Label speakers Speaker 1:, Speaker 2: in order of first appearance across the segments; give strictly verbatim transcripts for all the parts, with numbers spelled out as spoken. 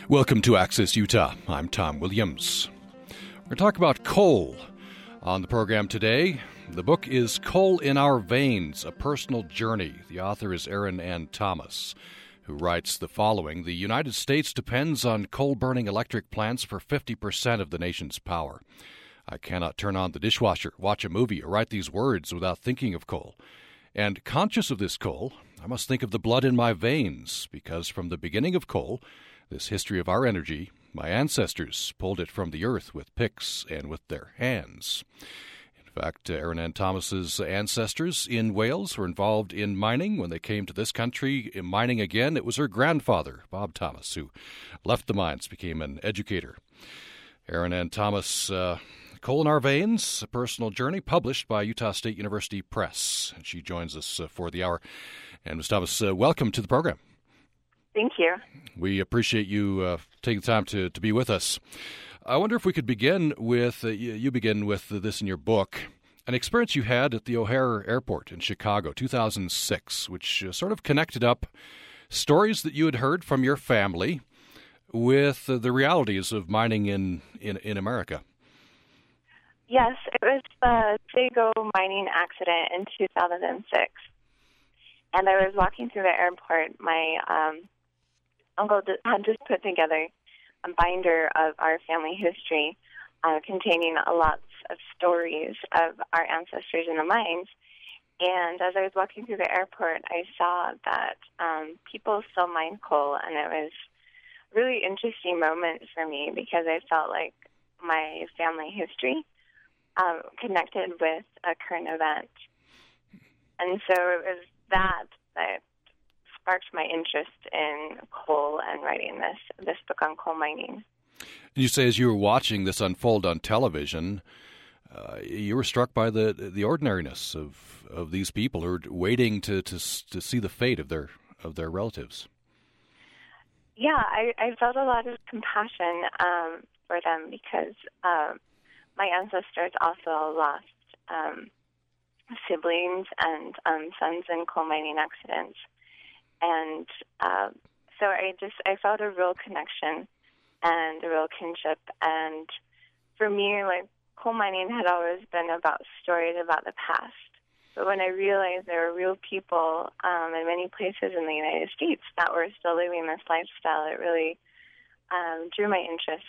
Speaker 1: Welcome to Access Utah. I'm Tom Williams. We're going to talk about coal on the program today. The book is Coal in Our Veins, A Personal Journey. The author is Erin Ann Thomas, who writes the following. The United States depends on coal-burning electric plants for fifty percent of the nation's power. I cannot turn on the dishwasher, watch a movie, or write these words without thinking of coal. And conscious of this coal, I must think of the blood in my veins, because from the beginning of coal, this history of our energy, my ancestors pulled it from the earth with picks and with their hands. In fact, Erin Ann Thomas's ancestors in Wales were involved in mining. When they came to this country, in mining again, it was her grandfather, Bob Thomas, who left the mines, became an educator. Erin Ann Thomas, uh, Coal in Our Veins, A Personal Journey, published by Utah State University Press. And she joins us uh, for the hour. And Miz Thomas, uh, welcome to the program.
Speaker 2: Thank you.
Speaker 1: We appreciate you uh, taking the time to, to be with us. I wonder if we could begin with, uh, you, you begin with this in your book, an experience you had at the O'Hare Airport in Chicago, two thousand six, which uh, sort of connected up stories that you had heard from your family with uh, the realities of mining in, in, in America.
Speaker 2: Yes, it was the Dago mining accident in two thousand six. And I was walking through the airport. My um, uncle had just put together a binder of our family history uh, containing a lot of stories of our ancestors in the mines. And as I was walking through the airport, I saw that um, people still mine coal, and it was a really interesting moment for me because I felt like my family history um, connected with a current event. And so it was that that sparked my interest in coal and writing this this book on coal mining.
Speaker 1: You say as you were watching this unfold on television, uh, you were struck by the the ordinariness of, of these people who are waiting to, to to see the fate of their of their relatives.
Speaker 2: Yeah, I, I felt a lot of compassion um, for them because um, my ancestors also lost Um, siblings and um, sons in coal mining accidents. And uh, so I just, I felt a real connection and a real kinship. And for me, like, coal mining had always been about stories about the past. But when I realized there were real people um, in many places in the United States that were still living this lifestyle, it really um, drew my interest.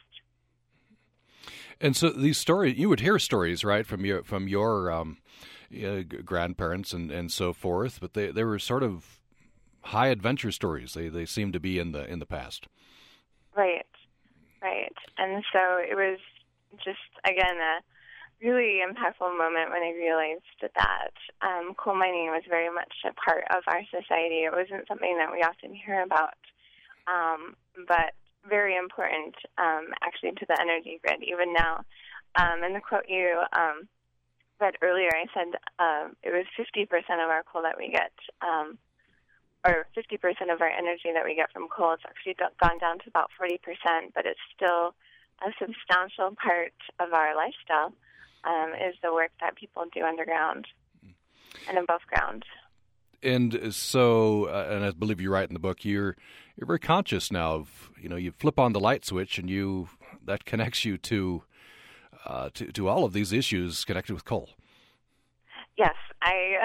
Speaker 1: And so these stories, you would hear stories, right, from your from your um, uh, grandparents and, and so forth, but they, they were sort of high adventure stories. They they seemed to be in the in the past.
Speaker 2: Right, right. And so it was just, again, a really impactful moment when I realized that um, coal mining was very much a part of our society. It wasn't something that we often hear about, um, but very important, um, actually, to the energy grid, even now. Um, in the quote you um, read earlier, I said uh, it was fifty percent of our coal that we get, um, or fifty percent of our energy that we get from coal. It's actually gone down to about forty percent, but it's still a substantial part of our lifestyle, um, is the work that people do underground and above ground.
Speaker 1: And so, uh, and I believe you write in the book, you're you're very conscious now of, you know, you flip on the light switch and you that connects you to uh, to, to all of these issues connected with coal.
Speaker 2: Yes, I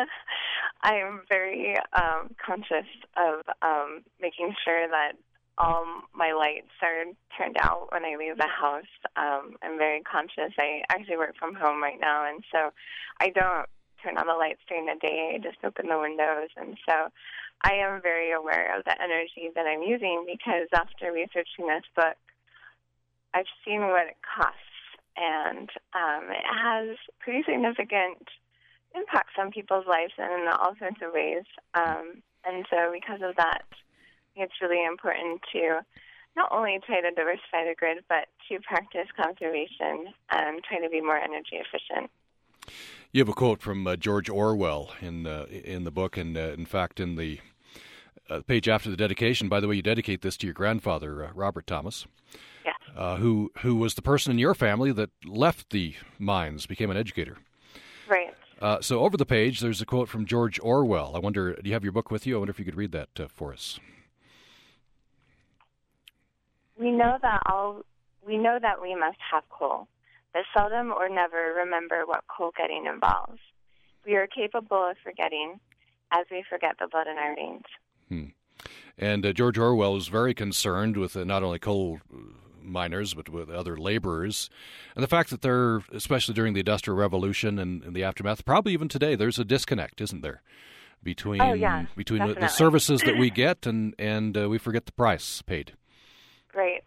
Speaker 2: I am very um, conscious of um, making sure that all my lights are turned out when I leave the house. Um, I'm very conscious. I actually work from home right now, and so I don't turn on the lights during the day. I just open the windows. And so I am very aware of the energy that I'm using because after researching this book, I've seen what it costs. And um, it has pretty significant impacts on people's lives in all sorts of ways. Um, and so because of that, it's really important to not only try to diversify the grid, but to practice conservation and try to be more energy efficient.
Speaker 1: You have a quote from uh, George Orwell in uh, in the book, and uh, in fact, in the uh, page after the dedication. By the way, you dedicate this to your grandfather, uh, Robert Thomas,
Speaker 2: yes.
Speaker 1: uh, who who was the person in your family that left the mines, became an educator.
Speaker 2: Right.
Speaker 1: Uh, so over the page, there's a quote from George Orwell. I wonder, do you have your book with you? I wonder if you could read that uh, for us.
Speaker 2: we know that all we know that we must have coal, but seldom or never remember what coal getting involves. We are capable of forgetting as we forget the blood in our veins.
Speaker 1: Hmm. And uh, George Orwell was very concerned with uh, not only coal miners, but with other laborers. And the fact that they're, especially during the Industrial Revolution and, and the aftermath, probably even today, there's a disconnect, isn't there, between
Speaker 2: oh, yeah,
Speaker 1: between the, the services that we get and, and uh, we forget the price paid.
Speaker 2: Right.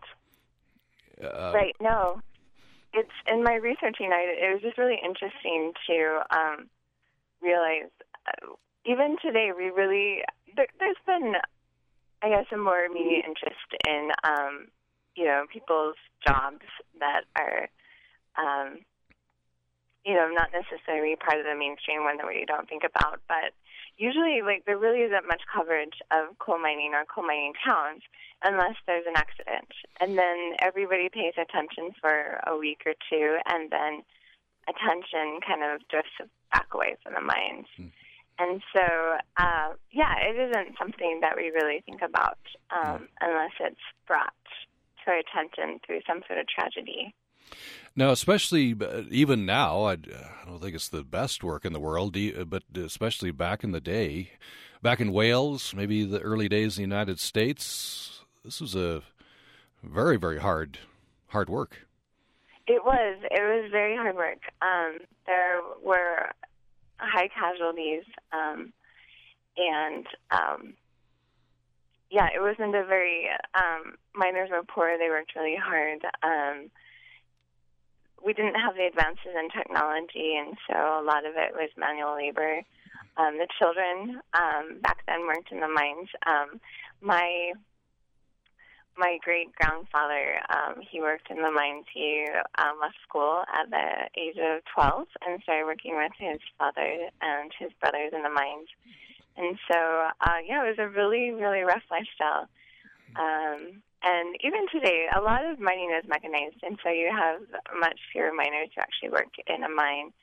Speaker 1: Uh,
Speaker 2: right, no. It's in my researching, I, it was just really interesting to um, realize, uh, even today, we really, there, there's been, I guess, a more immediate interest in, um, you know, people's jobs that are, um, you know, not necessarily part of the mainstream one that we don't think about, but usually, like, there really isn't much coverage of coal mining or coal mining towns unless there's an accident. And then everybody pays attention for a week or two, and then attention kind of drifts back away from the mines. Mm. And so, uh, yeah, it isn't something that we really think about um, unless it's brought to our attention through some sort of tragedy.
Speaker 1: Now, especially even now, I, I don't think it's the best work in the world, but especially back in the day, back in Wales, maybe the early days in the United States, this was a very, very hard, hard work.
Speaker 2: It was. It was very hard work. Um, there were high casualties, um, and um, yeah, it wasn't a very. Um, miners were poor. They worked really hard. Um, we didn't have the advances in technology, and so a lot of it was manual labor. Um, the children um, back then worked in the mines. Um, my my great grandfather, um, he worked in the mines. He um, left school at the age of twelve and started working with his father and his brothers in the mines. And so, uh, yeah, it was a really, really rough lifestyle. Um, and even today, a lot of mining is mechanized, and so you have much fewer miners who actually work in a mine.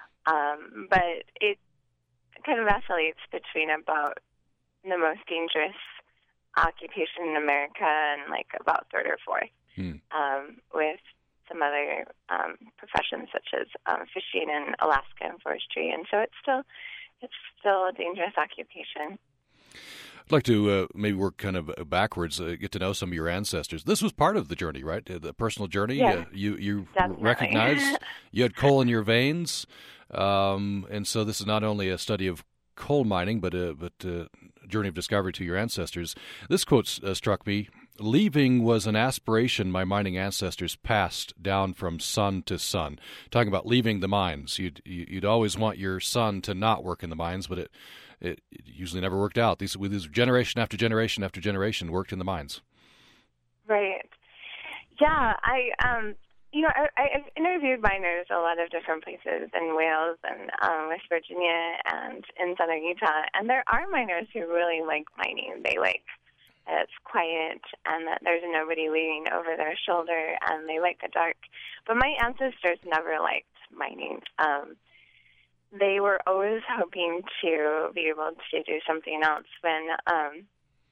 Speaker 2: Um, but it kind of oscillates between about the most dangerous occupation in America and like about third or fourth, hmm. um, with some other um, professions such as um, fishing in Alaska and forestry. And so it's still it's still a dangerous occupation.
Speaker 1: I'd like to uh, maybe work kind of backwards, uh, get to know some of your ancestors. This was part of the journey, right? Uh, the personal journey.
Speaker 2: Yeah,
Speaker 1: uh, you you
Speaker 2: definitely.
Speaker 1: recognized you had coal in your veins, um, and so this is not only a study of coal mining, but a but a journey of discovery to your ancestors. This quote uh, struck me: "Leaving was an aspiration my mining ancestors passed down from son to son." Talking about leaving the mines, you'd you'd always want your son to not work in the mines, but it. It, it usually never worked out. These, these generation after generation after generation worked in the mines.
Speaker 2: Right. Yeah, I, um, you know, I, I've interviewed miners a lot of different places in Wales and um, West Virginia and in southern Utah, and there are miners who really like mining. They like that it's quiet and that there's nobody leaning over their shoulder, and they like the dark. But my ancestors never liked mining. Um, They were always hoping to be able to do something else. When um,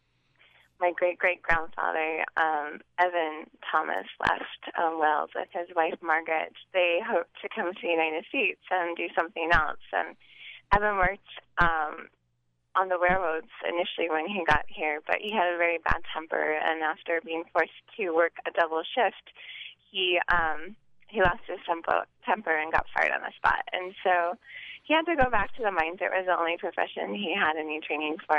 Speaker 2: my great-great-grandfather, um, Evan Thomas, left um, Wales with his wife, Margaret, they hoped to come to the United States and do something else. And Evan worked um, on the railroads initially when he got here, but he had a very bad temper, and after being forced to work a double shift, he um, he lost his tempo, temper and got fired on the spot. And so he had to go back to the mines. It was the only profession he had any training for.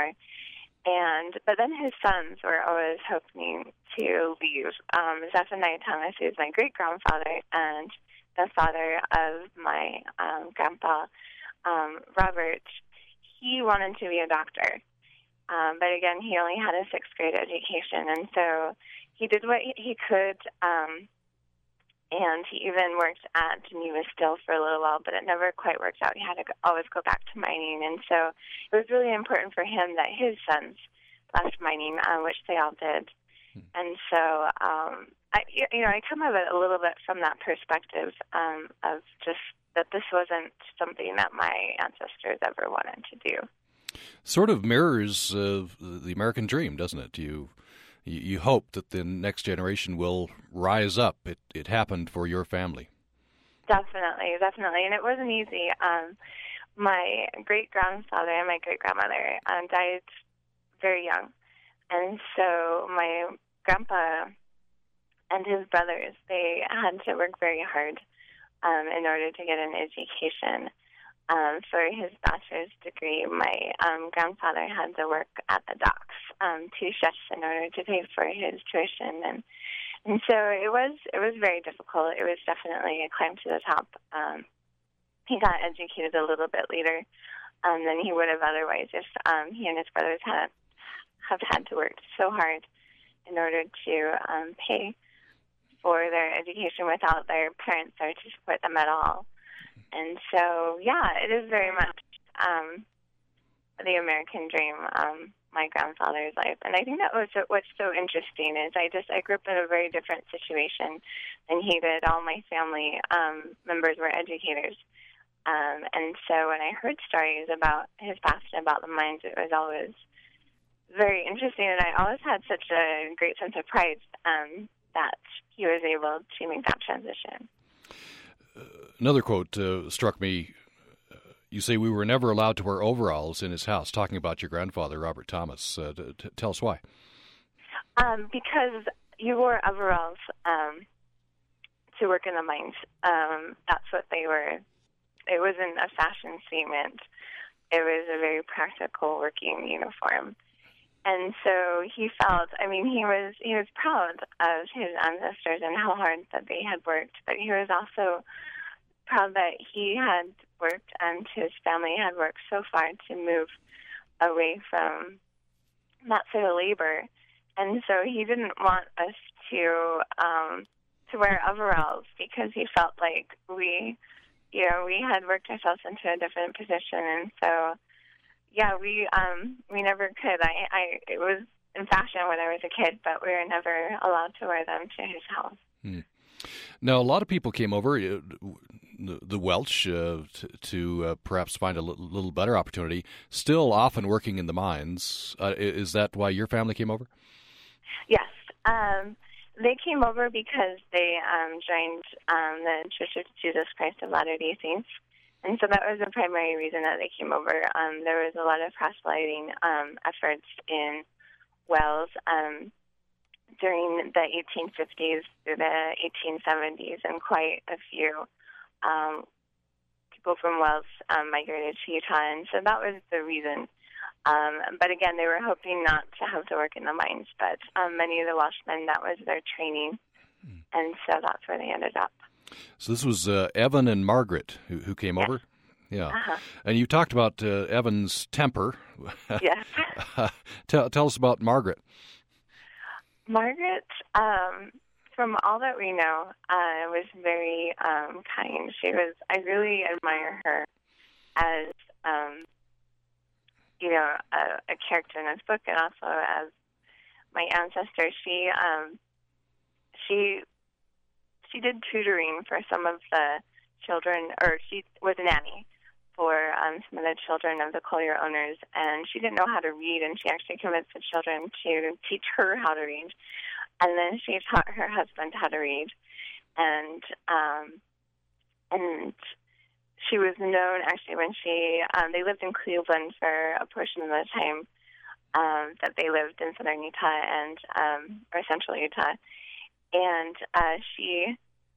Speaker 2: And but then his sons were always hoping to leave. Um, Zephaniah Thomas, who is my great-grandfather and the father of my um, grandpa, um, Robert, he wanted to be a doctor. Um, but again, he only had a sixth grade education. And so he did what he could, um, and he even worked at Geneva Steel for a little while, but it never quite worked out. He had to go, always go back to mining. And so it was really important for him that his sons left mining, uh, which they all did. Hmm. And so, um, I, you know, I come at it a little bit from that perspective um, of just that this wasn't something that my ancestors ever wanted to do.
Speaker 1: Sort of mirrors uh, the American dream, doesn't it? You you, you hope that the next generation will rise up. It, it happened for your family.
Speaker 2: Definitely, definitely. And it wasn't easy. Um, my great-grandfather and my great-grandmother um, died very young. And so my grandpa and his brothers, they had to work very hard um, in order to get an education. Um, for his bachelor's degree, my um, grandfather had to work at the docks, um, two shifts in order to pay for his tuition, and and so it was it was very difficult. It was definitely a climb to the top. Um, he got educated a little bit later um, than he would have otherwise if um, he and his brothers hadn't have had to work so hard in order to um, pay for their education without their parents there to support them at all. And so, yeah, it is very much um, the American dream, um, my grandfather's life. And I think that was what's so interesting is I just, I grew up in a very different situation than he did. All my family um, members were educators. Um, and so when I heard stories about his past and about the mines, it was always very interesting. And I always had such a great sense of pride um, that he was able to make that transition.
Speaker 1: Uh, another quote uh, struck me. Uh, you say we were never allowed to wear overalls in his house, talking about your grandfather, Robert Thomas. Uh, t- t- tell us why.
Speaker 2: Um, because you wore overalls um, to work in the mines. Um, that's what they were. It wasn't a fashion statement. It was a very practical working uniform. And so he felt, I mean, he was he was proud of his ancestors and how hard that they had worked, but he was also proud that he had worked and his family had worked so far to move away from that sort of labor. And so he didn't want us to um, to wear overalls because he felt like we, you know, we had worked ourselves into a different position. And so Yeah, we um we never could. I, I it was in fashion when I was a kid, but we were never allowed to wear them to his house.
Speaker 1: Hmm. Now, a lot of people came over, uh, the, the Welsh, uh, to, to uh, perhaps find a l- little better opportunity. Still, often working in the mines. Uh, is that why your family came over?
Speaker 2: Yes, um, they came over because they um, joined um, the Church of Jesus Christ of Latter-day Saints. And so that was the primary reason that they came over. Um, there was a lot of proselyting um, efforts in Wales um, during the eighteen fifties through the eighteen seventies, and quite a few um, people from Wales um, migrated to Utah. And so that was the reason. Um, but again, they were hoping not to have to work in the mines. But um, many of the Welshmen, that was their training. And so that's where they ended up.
Speaker 1: So this was uh, Evan and Margaret who, who came
Speaker 2: yes.
Speaker 1: over? Yeah.
Speaker 2: Uh-huh.
Speaker 1: And you talked about uh, Evan's temper.
Speaker 2: Yes.
Speaker 1: tell, tell us about Margaret.
Speaker 2: Margaret, um, from all that we know, uh, was very um, kind. She was, I really admire her as, um, you know, a, a character in this book and also as my ancestor. She, um, she, She did tutoring for some of the children, or she was a nanny for um, some of the children of the collier owners, and she didn't know how to read, and she actually convinced the children to teach her how to read, and then she taught her husband how to read, and um, and she was known actually when she um, they lived in Cleveland for a portion of the time um, that they lived in southern Utah and um, or central Utah. And uh, she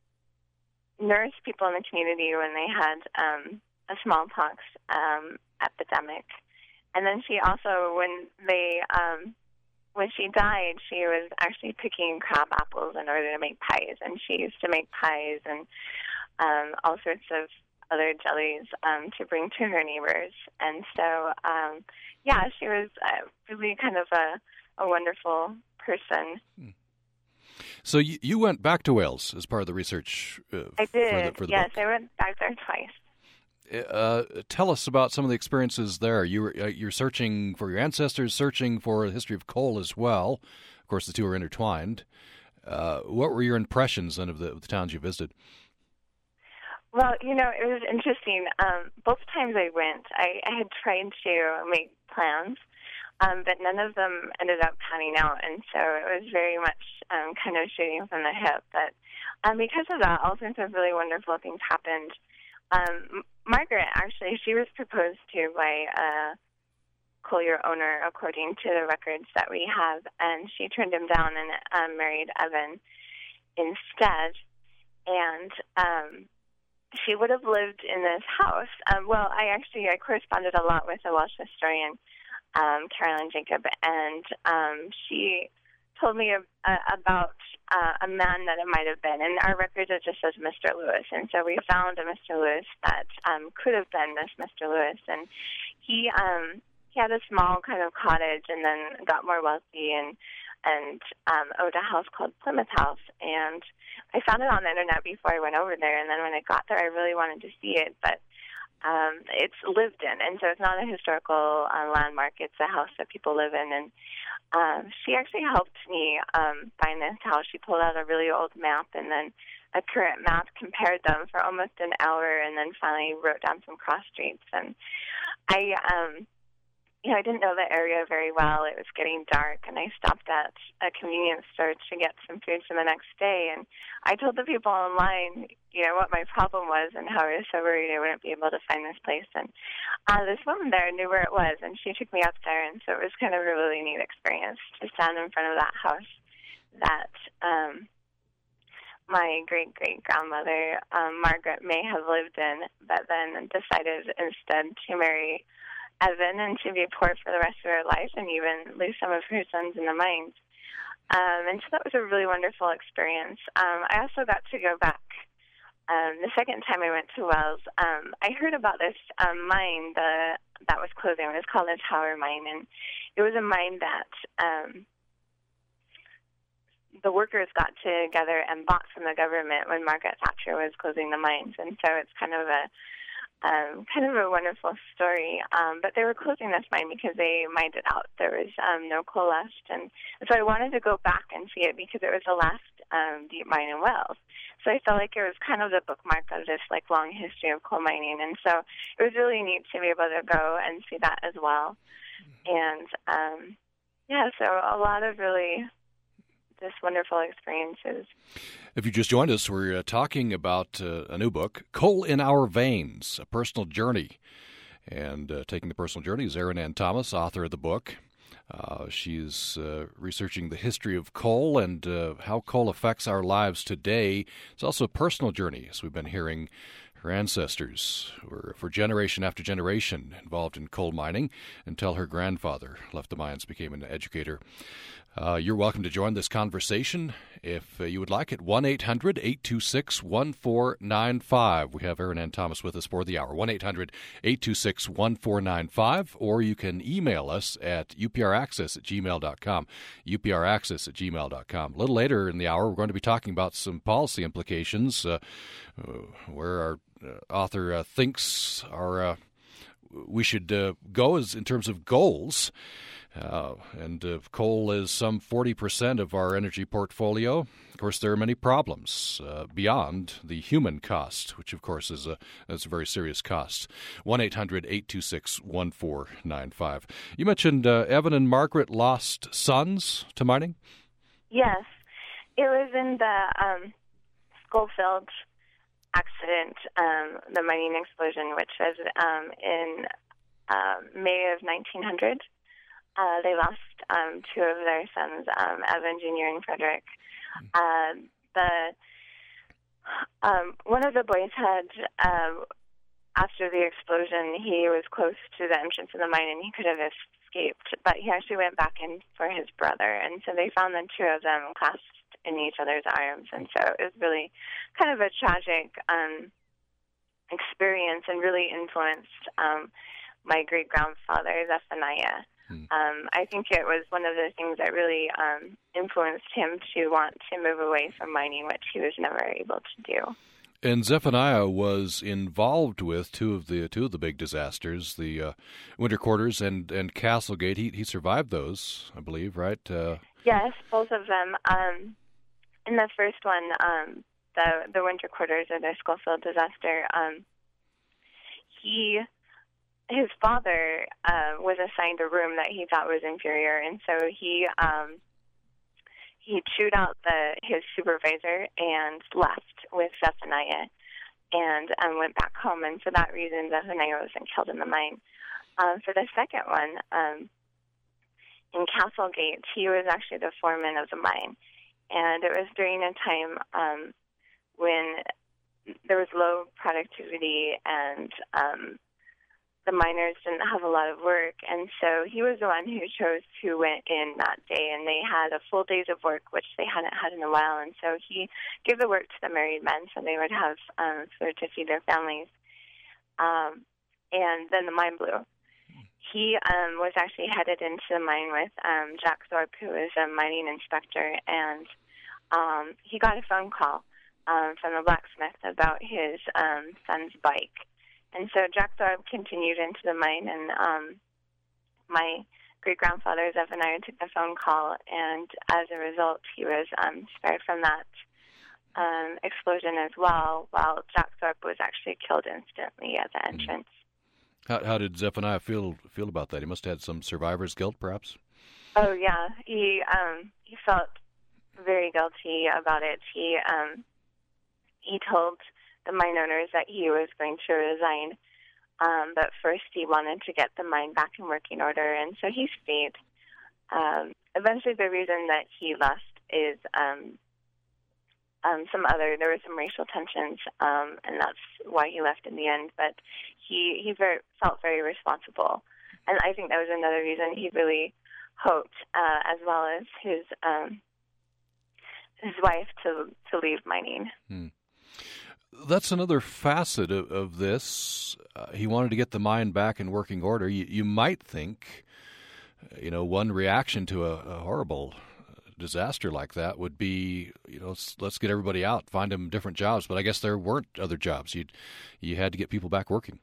Speaker 2: nursed people in the community when they had um, a smallpox um, epidemic. And then she also, when they, um, when she died, she was actually picking crab apples in order to make pies. And she used to make pies and um, all sorts of other jellies um, to bring to her neighbors. And so, um, yeah, she was uh, really kind of a, a wonderful person.
Speaker 1: Hmm. So you, you went back to Wales as part of the research uh,
Speaker 2: I did,
Speaker 1: for the, for the
Speaker 2: yes,
Speaker 1: book.
Speaker 2: I went back there twice.
Speaker 1: Uh, tell us about some of the experiences there. You were, uh, you're searching for your ancestors, searching for the history of coal as well. Of course, the two are intertwined. Uh, what were your impressions then of the, of the towns you visited?
Speaker 2: Well, you know, it was interesting. Um, both times I went, I, I had tried to make plans um, but none of them ended up panning out, and so it was very much um, kind of shooting from the hip. But um, because of that, all sorts of really wonderful things happened. Um, Margaret, actually, she was proposed to by a collier owner, according to the records that we have, and she turned him down and um, married Evan instead. And um, she would have lived in this house. Um, well, I actually I corresponded a lot with a Welsh historian, um, Carolyn Jacob, and um, she told me a, a, about uh, a man that it might have been. And our records it just says Mister Lewis, and so we found a Mister Lewis that um, could have been this Mister Lewis, and he um, he had a small kind of cottage, and then got more wealthy and and um, owned a house called Plymouth House. And I found it on the internet before I went over there, and then when I got there, I really wanted to see it, but um, it's lived in, and so it's not a historical uh, landmark. It's a house that people live in, and um, she actually helped me um, find this house. She pulled out a really old map and then a current map, compared them for almost an hour, and then finally wrote down some cross streets. And I um, You know, I didn't know the area very well. It was getting dark, and I stopped at a convenience store to get some food for the next day. And I told the people online, you know, what my problem was and how I was so worried I wouldn't be able to find this place. And uh, this woman there knew where it was, and she took me up there. And so it was kind of a really neat experience to stand in front of that house that um, my great-great-grandmother, um, Margaret, may have lived in, but then decided instead to marry Evan and to be poor for the rest of her life and even lose some of her sons in the mines. Um, and so that was a really wonderful experience. Um, I also got to go back um, the second time I went to Wells. Um, I heard about this um, mine the, that was closing. It was called the Tower Mine, and it was a mine that um, the workers got together and bought from the government when Margaret Thatcher was closing the mines. And so it's kind of a Um, kind of a wonderful story, um, but they were closing this mine because they mined it out. There was um, no coal left, and so I wanted to go back and see it because it was the last um, deep mine in Wales. So I felt like it was kind of the bookmark of this like long history of coal mining, and so it was really neat to be able to go and see that as well. And um, yeah, so a lot of really just wonderful experiences.
Speaker 1: If you just joined us, we're uh, talking about uh, a new book, Coal in Our Veins, A Personal Journey. And uh, taking the personal journey is Erin Ann Thomas, author of the book. Uh, she's uh, researching the history of coal and uh, how coal affects our lives today. It's also a personal journey, as we've been hearing. Her ancestors were, for generation after generation, involved in coal mining until her grandfather left the mines, became an educator. Uh, you're welcome to join this conversation if uh, you would like at one eight hundred eight two six one four nine five. We have Erin Ann Thomas with us for the hour, one eight hundred eight two six one four nine five, or you can email us at upraccess at gmail dot com, upraccess at gmail dot com. A little later in the hour, we're going to be talking about some policy implications uh, uh, where our uh, author uh, thinks our uh, we should uh, go as in terms of goals. Uh, and uh, coal is some forty percent of our energy portfolio. Of course, there are many problems uh, beyond the human cost, which, of course, is a, is a very serious cost. one eight hundred eight two six one four nine five. You mentioned uh, Evan and Margaret lost sons to mining?
Speaker 2: Yes. It was in the um, Schofield accident, um, the mining explosion, which was um, in uh, May of nineteen hundred. Uh, they lost um, two of their sons, um, Evan Junior and Frederick. Uh, the um, one of the boys had, uh, after the explosion, he was close to the entrance of the mine and he could have escaped, but he actually went back in for his brother, and so they found the two of them clasped in each other's arms, and so it was really kind of a tragic um, experience and really influenced um, my great-grandfather, Zephaniah. Hmm. Um, I think it was one of the things that really um, influenced him to want to move away from mining, which he was never able to do.
Speaker 1: And Zephaniah was involved with two of the two of the big disasters, the uh, Winter Quarters and, and Castlegate. He he survived those, I believe, right? Uh,
Speaker 2: yes, both of them. Um, in the first one, um, the the Winter Quarters or the Schofield disaster, um, he his father uh, was assigned a room that he thought was inferior, and so he um, he chewed out the his supervisor and left with Zephaniah, and um, went back home. And for that reason, Zephaniah wasn't killed in the mine. Um, for the second one, um, in Castlegate, he was actually the foreman of the mine, and it was during a time um, when there was low productivity and um, the miners didn't have a lot of work, and so he was the one who chose who went in that day, and they had a full days of work, which they hadn't had in a while, and so he gave the work to the married men so they would have um, food to feed their families. Um, and then the mine blew. He um, was actually headed into the mine with um, Jack Thorpe, who is a mining inspector, and um, he got a phone call um, from the blacksmith about his um, son's bike. And so Jack Thorpe continued into the mine, and um, my great-grandfather, Zephaniah, took the phone call, and as a result, he was um, spared from that um, explosion as well, while Jack Thorpe was actually killed instantly at the entrance.
Speaker 1: How, how did Zephaniah feel feel about that? He must have had some survivor's guilt, perhaps?
Speaker 2: Oh, yeah. He um, he felt very guilty about it. He um, he told the mine owners that he was going to resign, um, but first he wanted to get the mine back in working order, and so he stayed. Um, eventually, the reason that he left is um, um, some other, there were some racial tensions, um, and that's why he left in the end, but he, he very, felt very responsible, and I think that was another reason he really hoped, uh, as well as his um, his wife, to, to leave mining.
Speaker 1: Hmm. That's another facet of, of this. Uh, he wanted to get the mine back in working order. You, you might think, you know, one reaction to a, a horrible disaster like that would be, you know, let's, let's get everybody out, find them different jobs. But I guess there weren't other jobs. You you had to get people back working.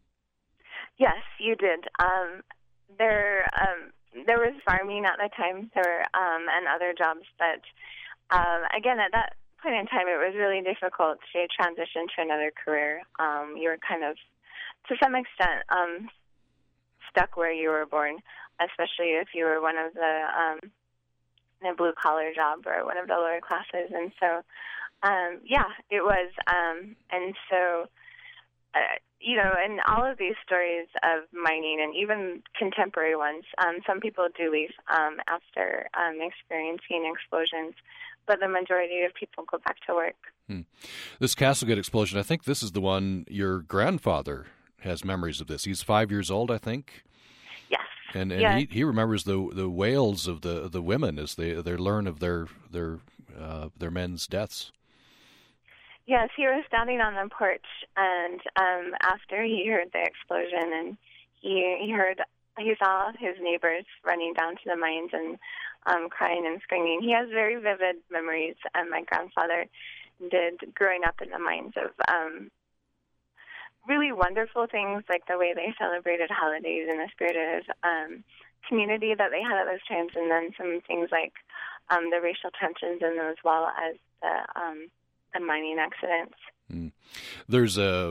Speaker 2: Yes, you did. Um, there um, there was farming at the time, there um, and other jobs, but um, again, at that point in time, it was really difficult to transition to another career. Um, you were kind of, to some extent, um, stuck where you were born, especially if you were one of the um, a blue-collar job or one of the lower classes. And so, um, yeah, it was. Um, and so, uh, you know, in all of these stories of mining, and even contemporary ones, um, some people do leave um, after um, experiencing explosions, but the majority of people go back to work.
Speaker 1: Hmm. This Castlegate explosion, I think this is the one your grandfather has memories of this. He's five years old, I think.
Speaker 2: Yes.
Speaker 1: And and
Speaker 2: yes.
Speaker 1: he, he remembers the the wails of the the women as they they learn of their their uh, their men's deaths.
Speaker 2: Yes, he was standing on the porch, and um, after he heard the explosion, and he he heard he saw his neighbors running down to the mines and um, crying and screaming. He has very vivid memories, and my grandfather did, growing up in the mines, of um, really wonderful things like the way they celebrated holidays and the spirit of um, community that they had at those times, and then some things like um, the racial tensions in them, as well as the, um, the mining accidents.
Speaker 1: Mm. There's a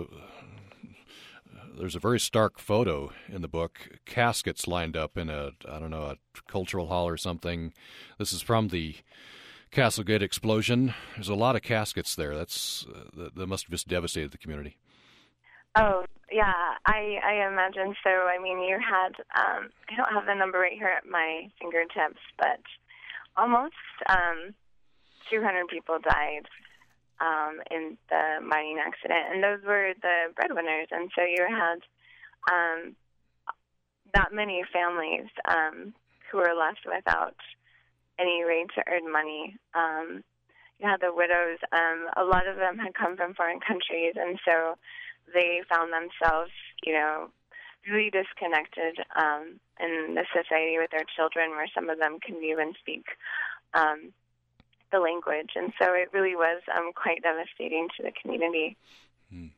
Speaker 1: there's a very stark photo in the book, caskets lined up in a, I don't know, a cultural hall or something. This is from the Castlegate explosion. There's a lot of caskets there. That's uh, that must have just devastated the community.
Speaker 2: Oh, yeah, I, I imagine so. I mean, you had, um, I don't have the number right here at my fingertips, but almost um, two hundred people died um, in the mining accident, and those were the breadwinners. And so you had um, that many families um, who were left without any way to earn money. Um, you had the widows. Um, a lot of them had come from foreign countries, and so they found themselves, you know, really disconnected um, in the society with their children, where some of them couldn't even speak um, the language. And so it really was um, quite devastating to the community.
Speaker 1: Hmm.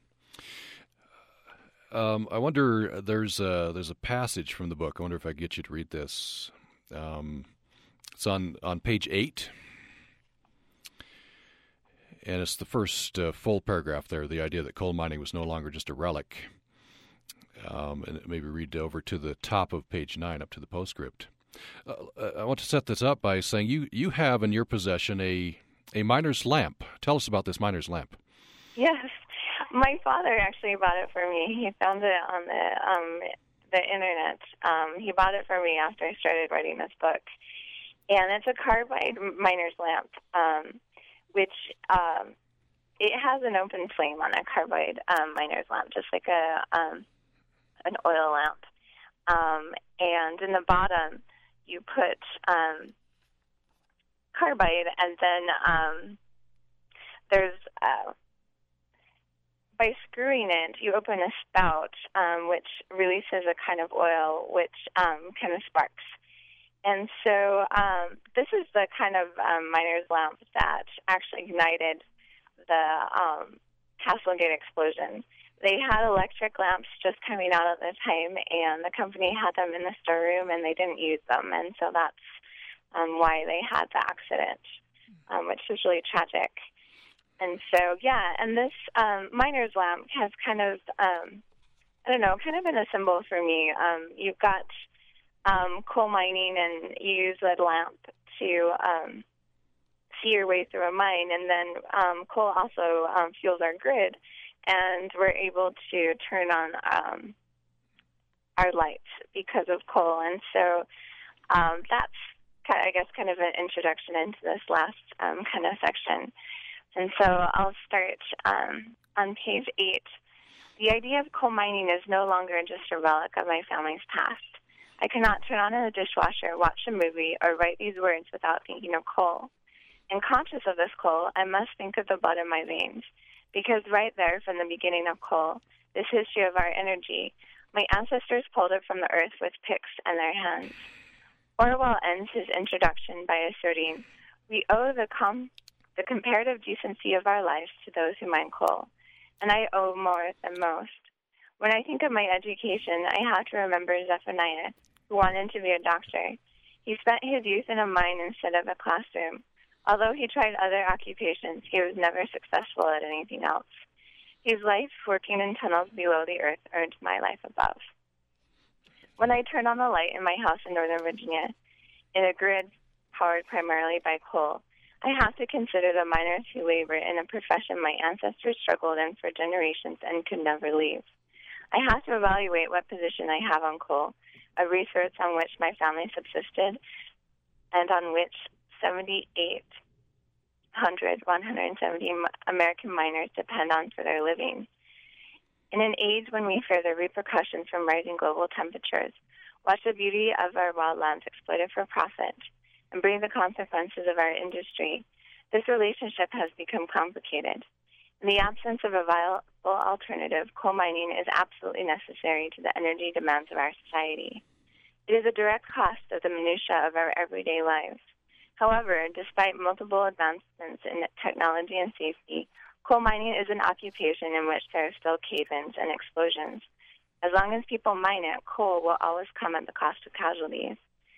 Speaker 1: Um, I wonder, there's a, there's a passage from the book. I wonder if I can get you to read this. Um, it's on, on page eight. And it's the first uh, full paragraph there, the idea that coal mining was no longer just a relic. um, and maybe read over to the top of page nine, up to the postscript. Uh, I want to set this up by saying you, you have in your possession a, a miner's lamp. Tell us about this miner's lamp.
Speaker 2: Yes. My father actually bought it for me. He found it on the um, the internet. Um, he bought it for me after I started writing this book. And it's a carbide miner's lamp, um, which um, it has an open flame on a carbide um, miner's lamp, just like a um, an oil lamp. Um, and in the bottom, you put um, carbide, and then um, there's uh, by screwing it, you open a spout, um, which releases a kind of oil, which um, kind of sparks. And so um, this is the kind of um, miner's lamp that actually ignited the um, Castlegate explosion. They had electric lamps just coming out at the time, and the company had them in the storeroom, and they didn't use them. And so that's um, why they had the accident, um, which is really tragic. And so, yeah, and this um, miner's lamp has kind of, um, I don't know, kind of been a symbol for me. Um, you've got um, coal mining, and you use that lamp to um, see your way through a mine. And then um, coal also um, fuels our grid, and we're able to turn on um, our lights because of coal. And so um, that's, I guess, kind of an introduction into this last um, kind of section. And so I'll start um, on page eight. The idea of coal mining is no longer just a relic of my family's past. I cannot turn on a dishwasher, watch a movie, or write these words without thinking of coal. And conscious of this coal, I must think of the blood in my veins, because right there from the beginning of coal, this history of our energy, my ancestors pulled it from the earth with picks in their hands. Orwell ends his introduction by asserting, we owe the com- the comparative decency of our lives to those who mine coal, and I owe more than most. When I think of my education, I have to remember Zephaniah, who wanted to be a doctor. He spent his youth in a mine instead of a classroom. Although he tried other occupations, he was never successful at anything else. His life working in tunnels below the earth earned my life above. When I turn on the light in my house in Northern Virginia, in a grid powered primarily by coal, I have to consider the miners who labor in a profession my ancestors struggled in for generations and could never leave. I have to evaluate what position I have on coal, a resource on which my family subsisted and on which seventy-eight hundred, one hundred seventy American miners depend on for their living. In an age when we fear the repercussions from rising global temperatures, watch the beauty of our wildlands exploited for profit, and bring the consequences of our industry, this relationship has become complicated. In the absence of a viable alternative, coal mining is absolutely necessary to the energy demands of our society. It is a direct cost of the minutiae of our everyday lives. However, despite multiple advancements in technology and safety, coal mining is an occupation in which there are still cave-ins and explosions. As long as people mine it, coal will always come at the cost of casualties.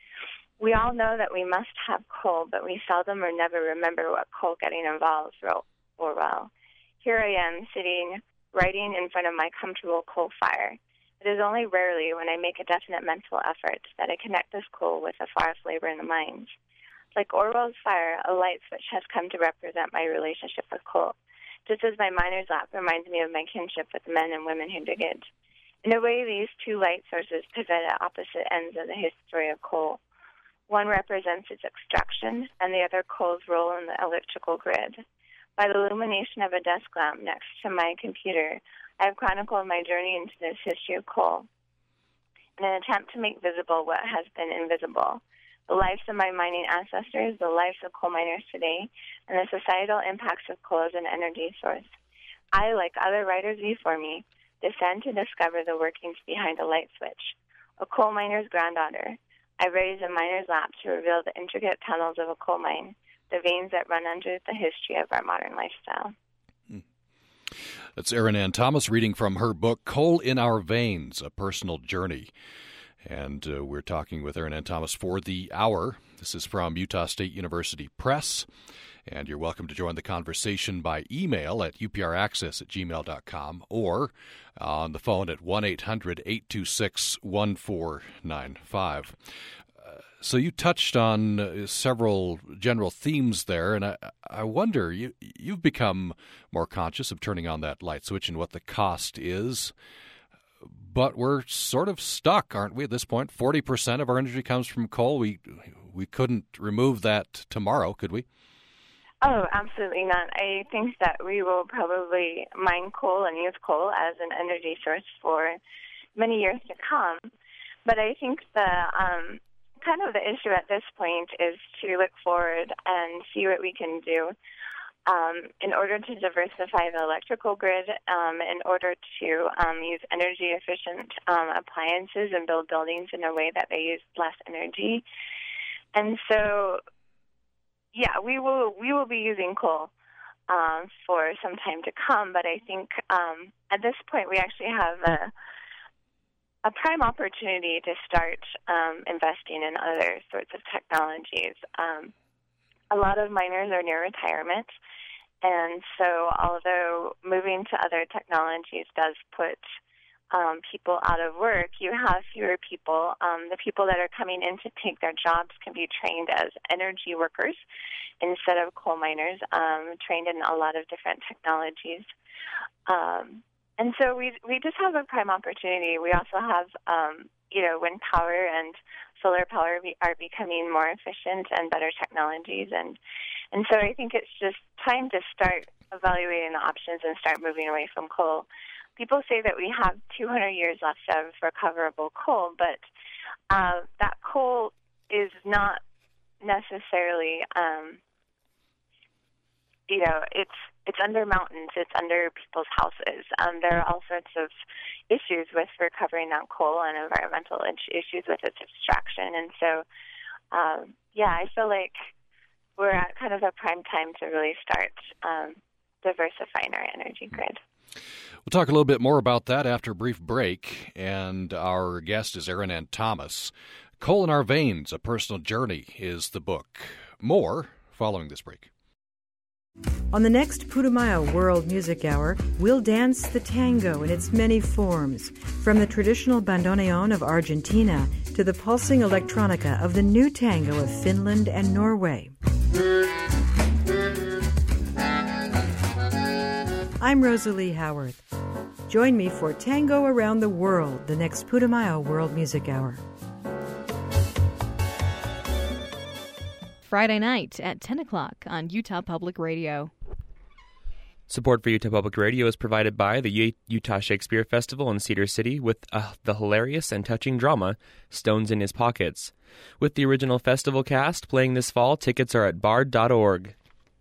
Speaker 2: We all know that we must have coal, but we seldom or never remember what coal getting involves, wrote Orwell. Here I am, sitting, writing in front of my comfortable coal fire. It is only rarely when I make a definite mental effort that I connect this coal with the forest labor in the mines. Like Orwell's fire, a light switch has come to represent my relationship with coal, just as my miner's lamp reminds me of my kinship with the men and women who dig it. In a way, these two light sources pivot at opposite ends of the history of coal. One represents its extraction, and the other coal's role in the electrical grid. By the illumination of a desk lamp next to my computer, I have chronicled my journey into this history of coal in an attempt to make visible what has been invisible, the lives of my mining ancestors, the lives of coal miners today, and the societal impacts of coal as an energy source. I, like other writers before me, descend to discover the workings behind a light switch. A coal miner's granddaughter, I raise a miner's lamp to reveal the intricate tunnels of a coal mine, the veins that run under the history of our modern lifestyle.
Speaker 1: That's Erin Ann Thomas reading from her book, Coal in Our Veins, A Personal Journey. And uh, we're talking with Erin Ann Thomas for the hour. This is from Utah State University Press. And you're welcome to join the conversation by email at u p r access at gmail dot com or on the phone at one eight hundred eight two six one four nine five. Uh, so you touched on uh, several general themes there, and I, I wonder, you, you've become more conscious of turning on that light switch and what the cost is. But we're sort of stuck, aren't we, at this point? forty percent of our energy comes from coal. We we couldn't remove that tomorrow, could we?
Speaker 2: Oh, absolutely not. I think that we will probably mine coal and use coal as an energy source for many years to come. But I think the um, kind of the issue at this point is to look forward and see what we can do um, in order to diversify the electrical grid, um, in order to um, use energy-efficient um, appliances and build buildings in a way that they use less energy. And so Yeah, we will we will be using coal um, for some time to come, but I think um, at this point we actually have a, a prime opportunity to start um, investing in other sorts of technologies. Um, a lot of miners are near retirement, and so although moving to other technologies does put Um, people out of work, you have fewer people. Um, the people that are coming in to take their jobs can be trained as energy workers instead of coal miners, um, trained in a lot of different technologies. Um, and so we we just have a prime opportunity. We also have, um, you know, wind power and solar power be, are becoming more efficient and better technologies. And, and so I think it's just time to start evaluating the options and start moving away from coal. People say that we have two hundred years left of recoverable coal, but uh, that coal is not necessarily, um, you know, it's it's under mountains, it's under people's houses. Um, there are all sorts of issues with recovering that coal and environmental issues with its extraction. And so, um, yeah, I feel like we're at kind of a prime time to really start um, diversifying our energy grid.
Speaker 1: We'll talk a little bit more about that after a brief break, and our guest is Erin Ann Thomas. Coal in Our Veins, A Personal Journey is the book. More following this break.
Speaker 3: On the next Putumayo World Music Hour, we'll dance the tango in its many forms, from the traditional bandoneon of Argentina to the pulsing electronica of the new tango of Finland and Norway. I'm Rosalie Howarth. Join me for Tango Around the World, the next Putumayo World Music Hour.
Speaker 4: Friday night at ten o'clock on Utah Public Radio.
Speaker 5: Support for Utah Public Radio is provided by the U- Utah Shakespeare Festival in Cedar City with uh, the hilarious and touching drama, Stones in His Pockets. With the original festival cast playing this fall, tickets are at bard dot org.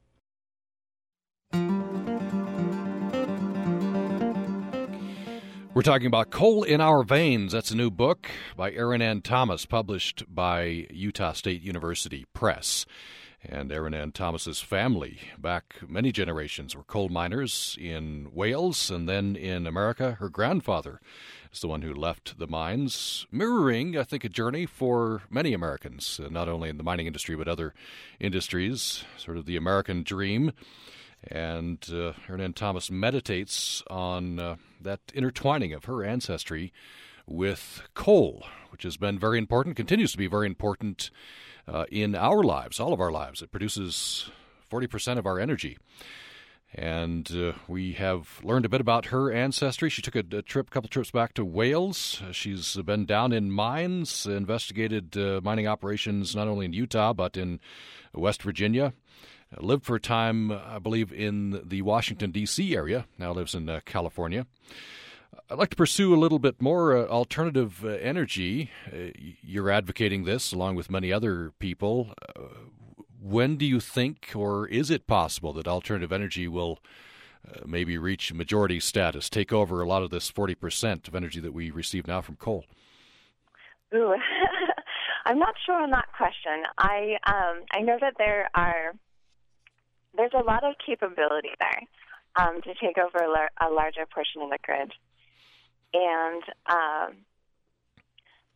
Speaker 1: We're talking about Coal in Our Veins. That's a new book by Erin Ann Thomas, published by Utah State University Press. And Erin Ann Thomas's family, back many generations, were coal miners in Wales and then in America. Her grandfather is the one who left the mines, mirroring, I think, a journey for many Americans, not only in the mining industry but other industries, sort of the American dream. And uh, Erin Ann Thomas meditates on uh, that intertwining of her ancestry with coal, which has been very important, continues to be very important uh, in our lives, all of our lives. It produces forty percent of our energy. And uh, we have learned a bit about her ancestry. She took a, a trip, a couple trips back to Wales. She's been down in mines, investigated uh, mining operations not only in Utah but in West Virginia. Uh, lived for a time, I believe, in the Washington, D C area. Now lives in uh, California. I'd like to pursue a little bit more uh, alternative uh, energy. Uh, you're advocating this along with many other people. Uh, when do you think, or is it possible, that alternative energy will uh, maybe reach majority status, take over a lot of this forty percent of energy that we receive now from coal?
Speaker 2: Ooh, I'm not sure on that question. I um, I know that there are there's a lot of capability there um, to take over a, lar- a larger portion of the grid, and um,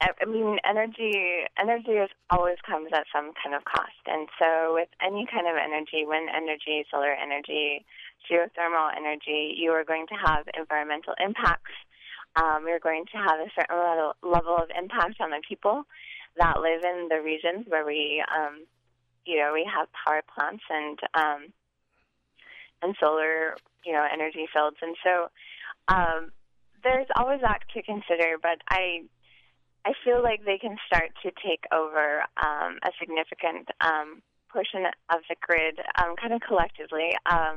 Speaker 2: I mean, energy energy is, always comes at some kind of cost. And so with any kind of energy, wind energy, solar energy, geothermal energy, you are going to have environmental impacts. Um, you're going to have a certain level, level of impact on the people that live in the regions where we, um, you know, we have power plants and um, and solar, you know, energy fields. And so um, there's always that to consider, but I I feel like they can start to take over um, a significant um, portion of the grid um, kind of collectively. Um,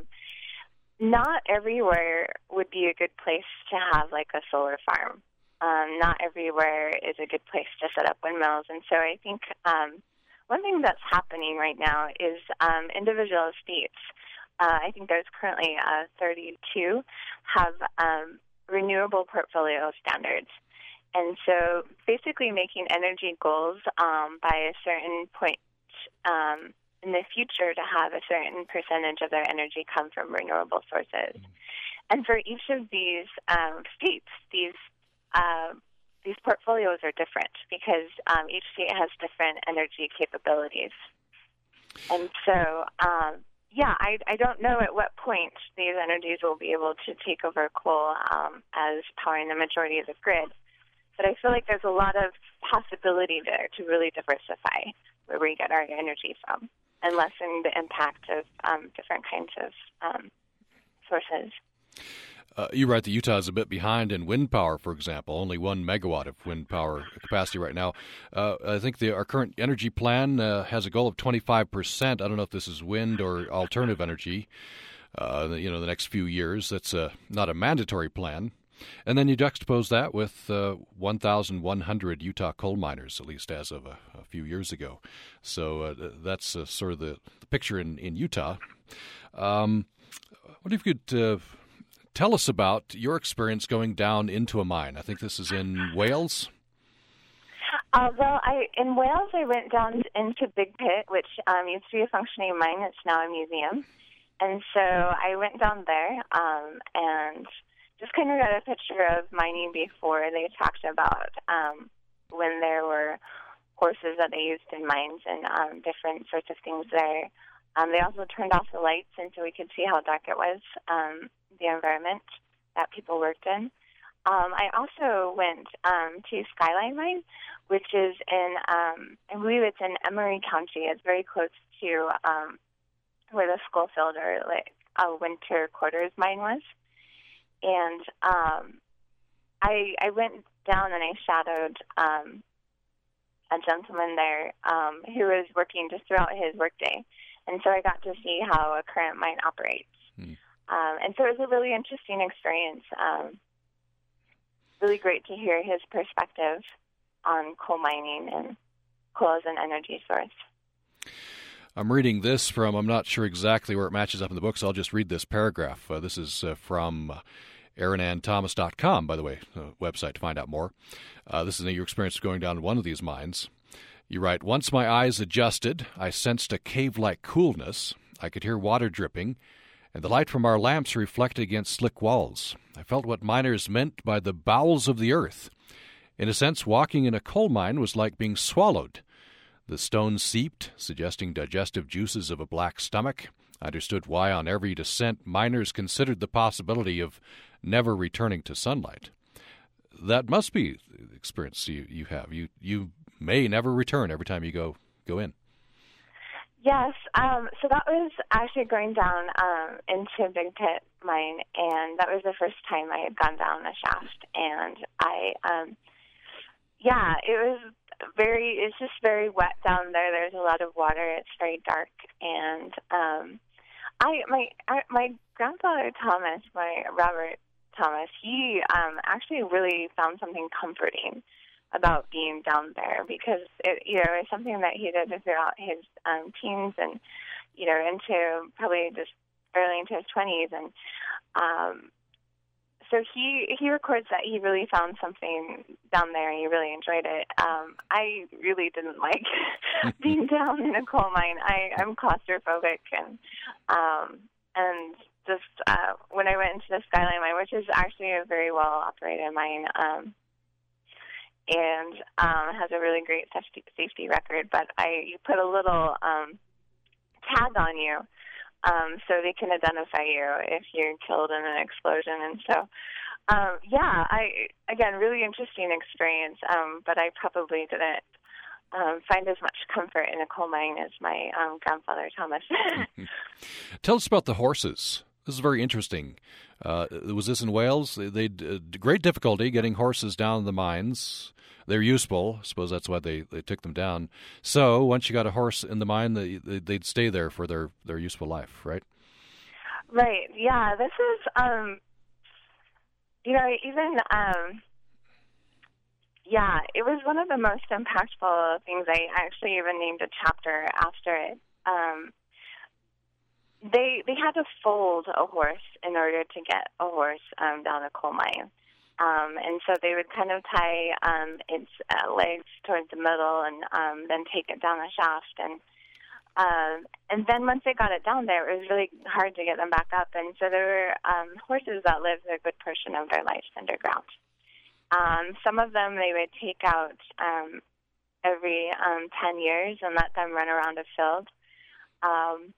Speaker 2: not everywhere would be a good place to have like a solar farm. Um, not everywhere is a good place to set up windmills. And so I think um, one thing that's happening right now is um, individual states, uh, I think there's currently uh, thirty-two, have um, renewable portfolio standards. And so basically making energy goals um, by a certain point um, in the future to have a certain percentage of their energy come from renewable sources. And for each of these um, states, these uh, these portfolios are different because um, each state has different energy capabilities. And so, um, yeah, I, I don't know at what point these energies will be able to take over coal um, as powering the majority of the grid. But I feel like there's a lot of possibility there to really diversify where we get our energy from and lessen the impact of um, different kinds of um, sources.
Speaker 1: Uh, you write that Utah is a bit behind in wind power, for example, only one megawatt of wind power capacity right now. Uh, I think the, our current energy plan uh, has a goal of twenty-five percent. I don't know if this is wind or alternative energy, uh, you know, the next few years. That's a, not a mandatory plan. And then you juxtapose that with uh, one thousand one hundred Utah coal miners, at least as of a, a few years ago. So uh, that's uh, sort of the, the picture in, in Utah. Um, what if you could uh, tell us about your experience going down into a mine? I think this is in Wales.
Speaker 2: Uh, well, I in Wales, I went down into Big Pit, which um, used to be a functioning mine. It's now a museum. And so I went down there um, and just kind of got a picture of mining before. They talked about um, when there were horses that they used in mines and um, different sorts of things there. Um, they also turned off the lights, and so we could see how dark it was, um, the environment that people worked in. Um, I also went um, to Skyline Mine, which is in, um, I believe it's in Emery County. It's very close to um, where the Schofield or like a winter quarters mine was. And um, I I went down and I shadowed um, a gentleman there um, who was working just throughout his workday. And so I got to see how a current mine operates. Hmm. Um, and so it was a really interesting experience. Um, really great to hear his perspective on coal mining and coal as an energy source.
Speaker 1: I'm reading this from, I'm not sure exactly where it matches up in the book, so I'll just read this paragraph. Uh, this is uh, from uh, aaron ann thomas dot com, by the way, uh, website to find out more. Uh, this is your experience of going down to one of these mines. You write, once my eyes adjusted, I sensed a cave-like coolness. I could hear water dripping, and the light from our lamps reflected against slick walls. I felt what miners meant by the bowels of the earth. In a sense, walking in a coal mine was like being swallowed. The stone seeped, suggesting digestive juices of a black stomach. I understood why on every descent miners considered the possibility of never returning to sunlight. That must be the experience you, you have. You you may never return every time you go, go in.
Speaker 2: Yes, um, so that was actually going down um, into Big Pit Mine, and that was the first time I had gone down a shaft. And I, um, yeah, it was very, it's just very wet down there. There's a lot of water. It's very dark. And um, I, my, I, my grandfather Thomas, my Robert Thomas, he um, actually really found something comforting about being down there because it, you know, it's something that he did throughout his um, teens and, you know, into probably just early into his twenties. And um, so he he records that he really found something down there and he really enjoyed it. Um, I really didn't like being down in a coal mine. I, I'm claustrophobic and um, and just uh, when I went into the Skyline Mine, which is actually a very well operated mine, um, and um, has a really great safety, safety record. But I you put a little um, tag on you um, so they can identify you if you're killed in an explosion. And so, um, yeah, I again, really interesting experience, um, but I probably didn't um, find as much comfort in a coal mine as my um, grandfather, Thomas.
Speaker 1: Tell us about the horses. This is very interesting. Uh, was this in Wales? They had uh, great difficulty getting horses down the mines. They're useful. I suppose that's why they, they took them down. So once you got a horse in the mine, they, they'd stay there for their, their useful life, right?
Speaker 2: Right. Yeah. This is, um, you know, even, um, yeah, it was one of the most impactful things. I actually even named a chapter after it. Um, They they had to fold a horse in order to get a horse um, down a coal mine, um, and so they would kind of tie um, its uh, legs towards the middle, and um, then take it down the shaft, and um, and then once they got it down there, it was really hard to get them back up, and so there were um, horses that lived a good portion of their lives underground. Um, some of them they would take out um, every um, ten years and let them run around a field. Um,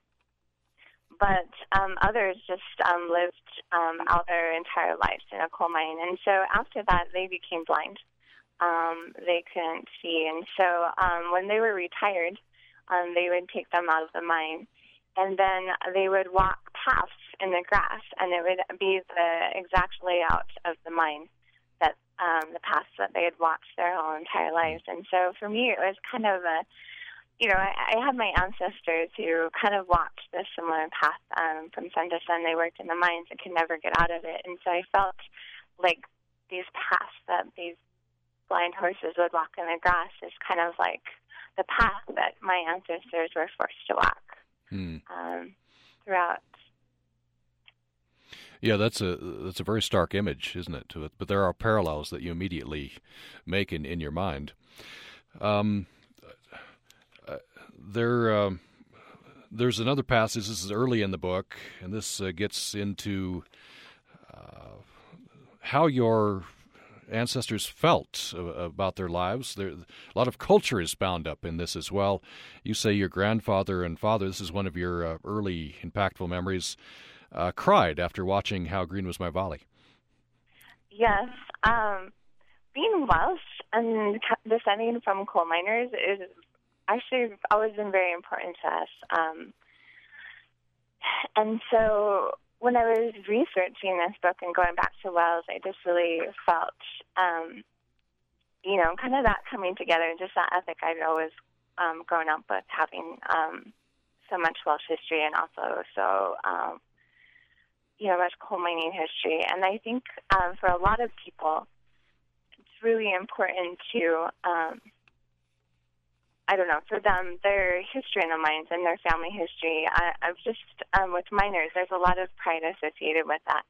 Speaker 2: But um, others just um, lived um, out their entire lives in a coal mine. And so after that, they became blind. Um, they couldn't see. And so um, when they were retired, um, they would take them out of the mine. And then they would walk paths in the grass, and it would be the exact layout of the mine, that um, the paths that they had walked their whole entire lives. And so for me, it was kind of a You know, I, I had my ancestors who kind of walked this similar path um, from sun to sun. They worked in the mines and could never get out of it. And so I felt like these paths that these blind horses would walk in the grass is kind of like the path that my ancestors were forced to walk
Speaker 1: hmm.
Speaker 2: um, throughout.
Speaker 1: Yeah, that's a that's a very stark image, isn't it, to it? But there are parallels that you immediately make in, in your mind. Um There, um, there's another passage. This is early in the book, and this uh, gets into uh, how your ancestors felt uh, about their lives. There, a lot of culture is bound up in this as well. You say your grandfather and father, this is one of your uh, early impactful memories, uh, cried after watching How Green Was My Valley.
Speaker 2: Yes. Um, being Welsh and descending from coal miners is actually always been very important to us. Um, and so when I was researching this book and going back to Wales, I just really felt, um, you know, kind of that coming together, just that ethic I'd always um, grown up with, having um, so much Welsh history and also so, um, you know, much coal mining history. And I think um, for a lot of people, it's really important to um, I don't know, for them, their history in the mines and their family history, I, I've just, um, with miners, there's a lot of pride associated with that.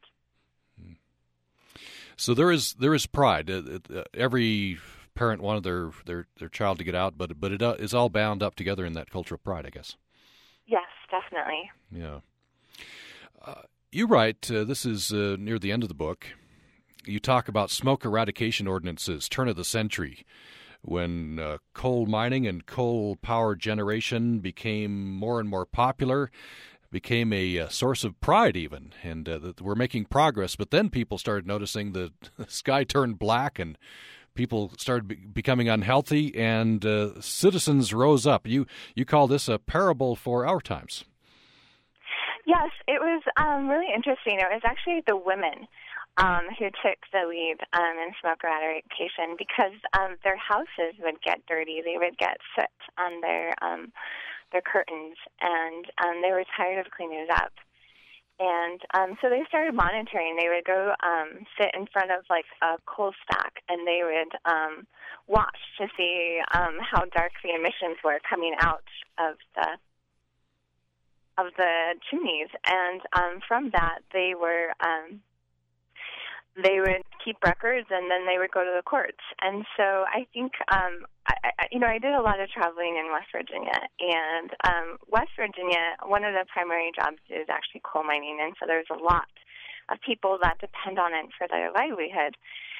Speaker 1: So there is there is pride. Uh, uh, every parent wanted their, their, their child to get out, but but it uh, is all bound up together in that cultural pride, I guess.
Speaker 2: Yes, definitely.
Speaker 1: Yeah. Uh, you write, uh, this is uh, near the end of the book, you talk about smoke eradication ordinances, turn of the century, when uh, coal mining and coal power generation became more and more popular, became a, a source of pride even, and uh, that we're making progress. But then people started noticing the sky turned black and people started be- becoming unhealthy, and uh, citizens rose up. You you call this a parable for our times.
Speaker 2: Yes, it was um, really interesting. It was actually the women Um, who took the lead um, in smoke eradication, because um, their houses would get dirty. They would get soot on their um, their curtains, and um, they were tired of cleaning it up. And um, so they started monitoring. They would go um, sit in front of like a coal stack, and they would um, watch to see um, how dark the emissions were coming out of the of the chimneys. And um, from that, they were um, they would keep records, and then they would go to the courts. And so I think, um, I, I, you know, I did a lot of traveling in West Virginia, and um, West Virginia, one of the primary jobs is actually coal mining, and so there's a lot of people that depend on it for their livelihood.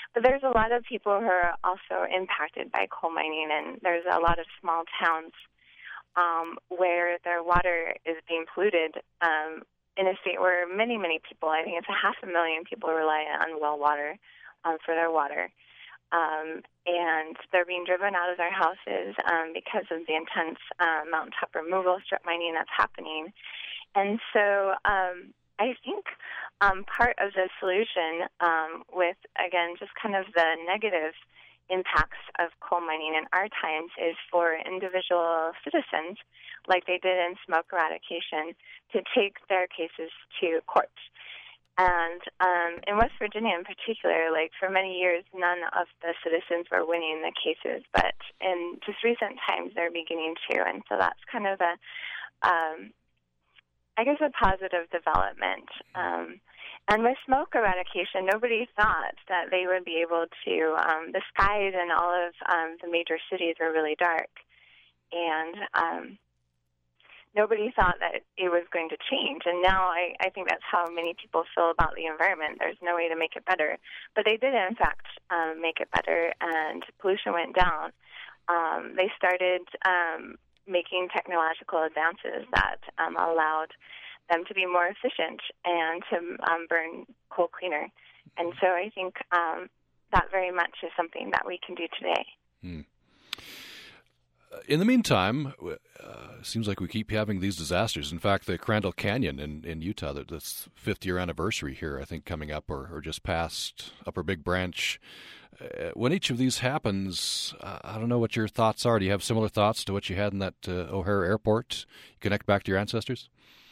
Speaker 2: But there's a lot of people who are also impacted by coal mining, and there's a lot of small towns um, where their water is being polluted um, in a state where many, many people, I think it's a half a million people rely on well water um, for their water. Um, and they're being driven out of their houses um, because of the intense uh, mountaintop removal, strip mining that's happening. And so um, I think um, part of the solution um, with, again, just kind of the negative impacts of coal mining in our times is for individual citizens, like they did in smoke eradication, to take their cases to court. And um, in West Virginia in particular, like for many years, none of the citizens were winning the cases, but in just recent times, they're beginning to. And so that's kind of a, um, I guess, a positive development. Um, and with smoke eradication, nobody thought that they would be able to, um, the skies in all of um, the major cities were really dark. And um, nobody thought that it was going to change. And now I, I think that's how many people feel about the environment. There's no way to make it better. But they did, in fact, um, make it better, and pollution went down. Um, they started um, making technological advances that um, allowed them to be more efficient and to um, burn coal cleaner. And so I think um, that very much is something that we can do today.
Speaker 1: Hmm. In the meantime, uh, seems like we keep having these disasters. In fact, the Crandall Canyon in, in Utah, that's fifth-year anniversary here, I think, coming up, or, or just past Upper Big Branch. Uh, when each of these happens, uh, I don't know what your thoughts are. Do you have similar thoughts to what you had in that uh, O'Hare Airport? You connect back to your ancestors?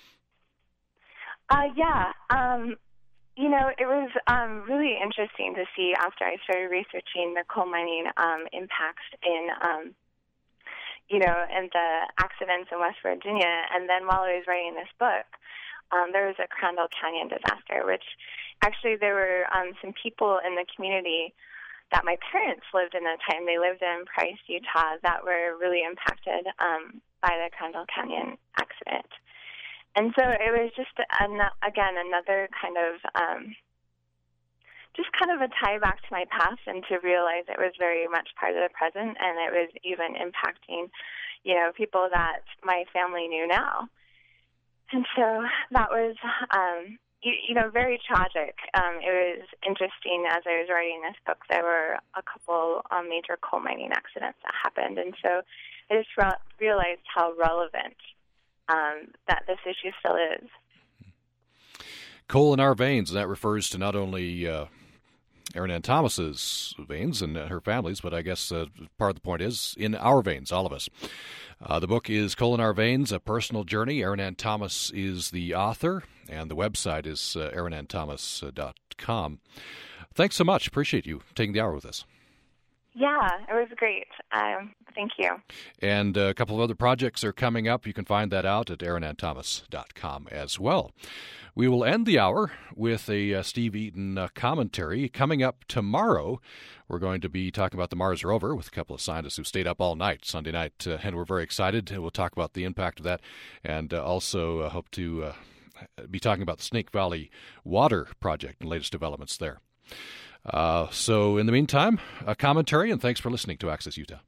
Speaker 2: Uh, yeah. Um, you know, it was um, really interesting to see after I started researching the coal mining um, impacts in um you know, and the accidents in West Virginia. And then while I was writing this book, um, there was a Crandall Canyon disaster, which actually there were um, some people in the community that my parents lived in at the time. They lived in Price, Utah, that were really impacted um, by the Crandall Canyon accident. And so it was just, an, again, another kind of, um, just kind of a tie back to my past, and to realize it was very much part of the present, and it was even impacting, you know, people that my family knew now. And so that was, um, you, you know, very tragic. Um, it was interesting as I was writing this book, there were a couple um, major coal mining accidents that happened, and so I just re- realized how relevant um, that this issue still is.
Speaker 1: Coal in our veins, and that refers to not only uh, Erin Ann Thomas's veins and her family's, but I guess uh, part of the point is in our veins, all of us. Uh, the book is Coal in Our Veins, A Personal Journey. Erin Ann Thomas is the author, and the website is uh, erin ann thomas dot com. Thanks so much. Appreciate you taking the hour with us.
Speaker 2: Yeah, it was great. Um, thank you.
Speaker 1: And a couple of other projects are coming up. You can find that out at erin ann thomas dot com as well. We will end the hour with a uh, Steve Eaton uh, commentary. Coming up tomorrow, we're going to be talking about the Mars rover with a couple of scientists who stayed up all night Sunday night, uh, and we're very excited. We'll talk about the impact of that, and uh, also uh, hope to uh, be talking about the Snake Valley Water Project and latest developments there. Uh, so in the meantime, a commentary, and thanks for listening to Access Utah.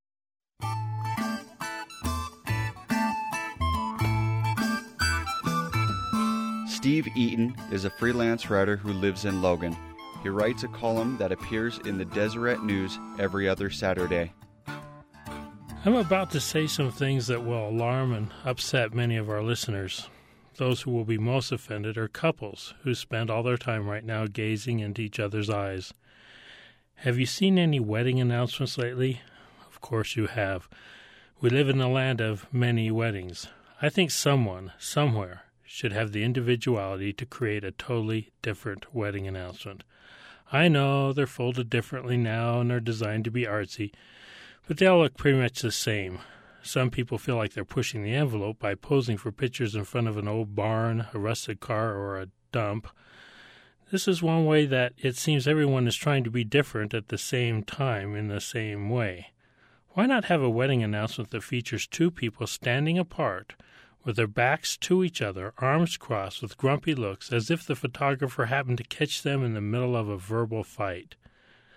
Speaker 6: Steve Eaton is a freelance writer who lives in Logan. He writes a column that appears in the Deseret News every other Saturday.
Speaker 7: I'm about to say some things that will alarm and upset many of our listeners. Those who will be most offended are couples who spend all their time right now gazing into each other's eyes. Have you seen any wedding announcements lately? Of course you have. We live in a land of many weddings. I think someone, somewhere, should have the individuality to create a totally different wedding announcement. I know they're folded differently now and are designed to be artsy, but they all look pretty much the same. Some people feel like they're pushing the envelope by posing for pictures in front of an old barn, a rusted car, or a dump. This is one way that it seems everyone is trying to be different at the same time in the same way. Why not have a wedding announcement that features two people standing apart with their backs to each other, arms crossed with grumpy looks, as if the photographer happened to catch them in the middle of a verbal fight?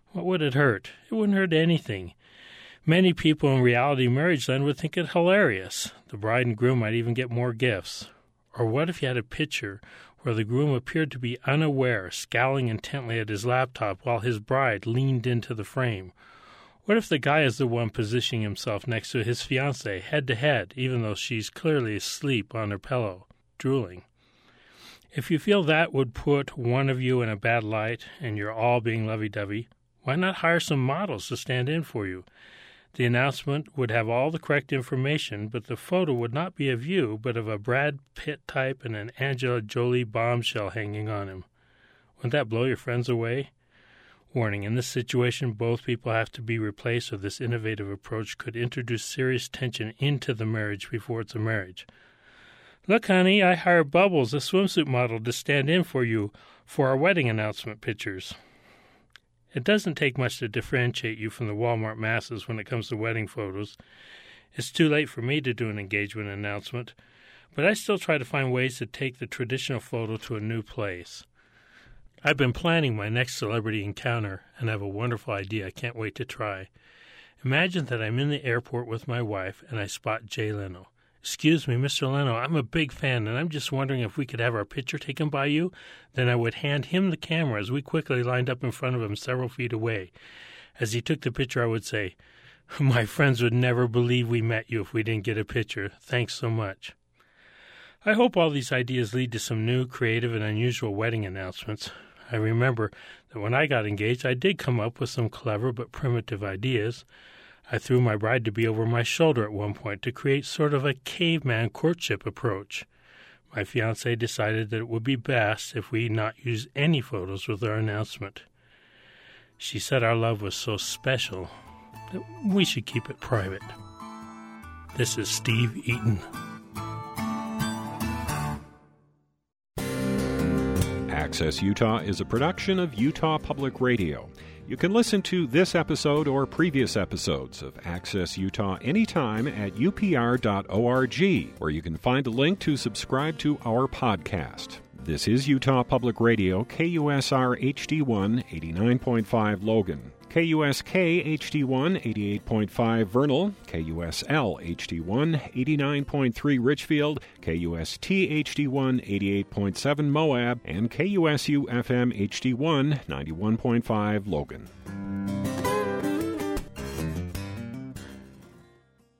Speaker 7: What would it hurt? It wouldn't hurt anything. Many people in reality marriage land would think it hilarious. The bride and groom might even get more gifts. Or what if you had a picture where the groom appeared to be unaware, scowling intently at his laptop while his bride leaned into the frame? What if the guy is the one positioning himself next to his fiancée, head to head, even though she's clearly asleep on her pillow, drooling? If you feel that would put one of you in a bad light and you're all being lovey-dovey, why not hire some models to stand in for you? The announcement would have all the correct information, but the photo would not be of you, but of a Brad Pitt type and an Angela Jolie bombshell hanging on him. Wouldn't that blow your friends away? Warning, in this situation, both people have to be replaced, or this innovative approach could introduce serious tension into the marriage before it's a marriage. Look, honey, I hired Bubbles, a swimsuit model, to stand in for you for our wedding announcement pictures. It doesn't take much to differentiate you from the Walmart masses when it comes to wedding photos. It's too late for me to do an engagement announcement, but I still try to find ways to take the traditional photo to a new place. I've been planning my next celebrity encounter, and I have a wonderful idea I can't wait to try. Imagine that I'm in the airport with my wife, and I spot Jay Leno. "Excuse me, Mister Leno, I'm a big fan, and I'm just wondering if we could have our picture taken by you." Then I would hand him the camera as we quickly lined up in front of him several feet away. As he took the picture, I would say, "My friends would never believe we met you if we didn't get a picture. Thanks so much." I hope all these ideas lead to some new, creative, and unusual wedding announcements. I remember that when I got engaged, I did come up with some clever but primitive ideas. I threw my bride-to-be over my shoulder at one point to create sort of a caveman courtship approach. My fiancée decided that it would be best if we not use any photos with our announcement. She said our love was so special that we should keep it private. This is Steve Eaton.
Speaker 8: Access Utah is a production of Utah Public Radio. You can listen to this episode or previous episodes of Access Utah anytime at U P R dot org, where you can find a link to subscribe to our podcast. This is Utah Public Radio, K U S R H D one, eighty-nine point five Logan, K U S K H D one, eighty-eight point five Vernal, K U S L H D one, eighty-nine point three Richfield, K U S T H D one, eighty-eight point seven Moab, and K U S U F M H D one, ninety-one point five Logan.